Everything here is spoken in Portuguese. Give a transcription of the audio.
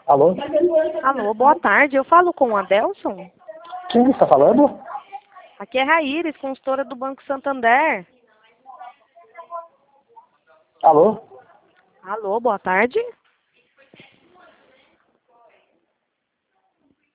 Alô? Alô, boa tarde. Eu falo com o Adelson? Quem está falando? Aqui é Raíris, consultora do Banco Santander. Alô? Alô, boa tarde.